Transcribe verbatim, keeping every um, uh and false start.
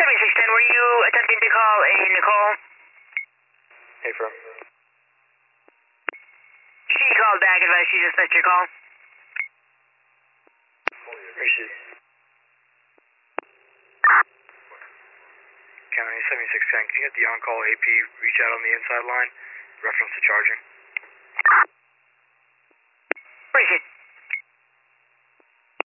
seventy-six ten, were you attempting to call a Nicole? Hey, from. She called back, advised she just missed your call. Where is she? County seventy-six ten, can you get the on-call A P reach out on the inside line? Reference to charging.